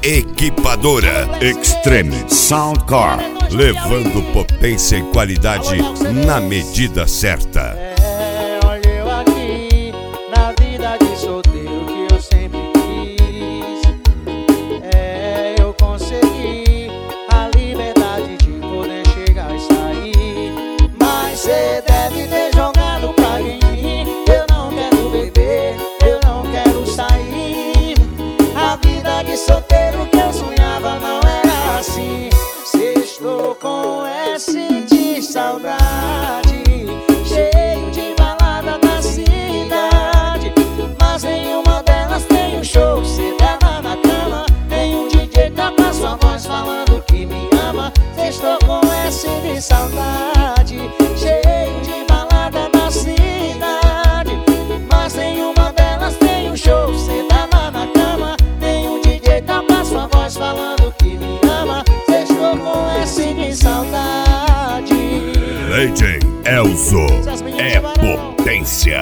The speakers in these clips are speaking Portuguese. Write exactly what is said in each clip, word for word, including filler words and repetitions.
Equipadora Extreme Sound Car, levando potência e qualidade na medida certa. É, olha eu aqui na vida de solteiro que eu sempre quis. É, eu consegui a liberdade de poder chegar e sair. Mas cê deve ter jogado pra em mim. Eu não quero beber, eu não quero sair. A vida de solteiro que eu sonhava não era assim. Cê estou com S de saudade, cheio de balada da cidade, mas nenhuma delas tem um show. Cê dava na cama, tem um D J toca sua voz falando que me ama. Cê estou com S de saudade, cheio de balada da cidade, mas nenhuma delas tem um show. Cê dava na cama, tem um D J toca sua voz falando que me ama. Cê estou com S de saudade. D J Elzo é potência.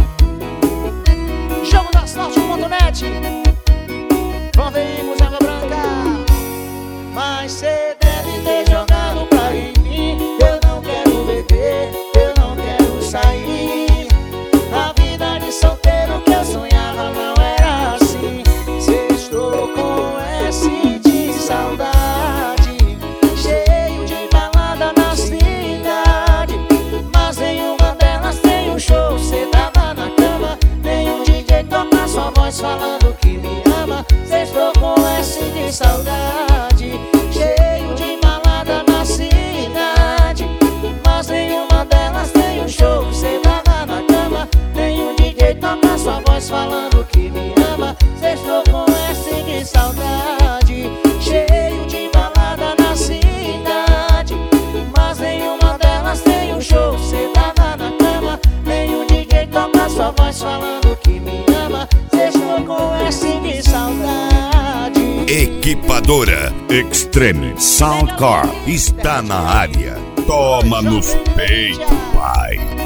Jogo da sorte ponto net. Vão ver com Água Branca. Mas cê deve ter jogado pra em mim. Eu não quero beber, eu não quero sair. A vida de solteiro que eu sonhava não era assim. Cê estou com S de saudade, cheio de balada na cidade, mas nenhuma delas tem um show. Cê tava na cama, nenhum D J toca sua voz falando que me ama. Cê estou com S de saudade, cheio de balada na cidade, mas nenhuma delas tem um show. Cê tava na cama, nenhum D J toca sua voz falando que me ama. Cê estou com S de saudade, cheio de balada na cidade, mas nenhuma delas tem um show. Cê tava na cama, nenhum D J toca sua voz falando que me ama. Cê estou com S de saudade. Equipadora Extreme Sound Car está na área. Toma nos peitos, pai.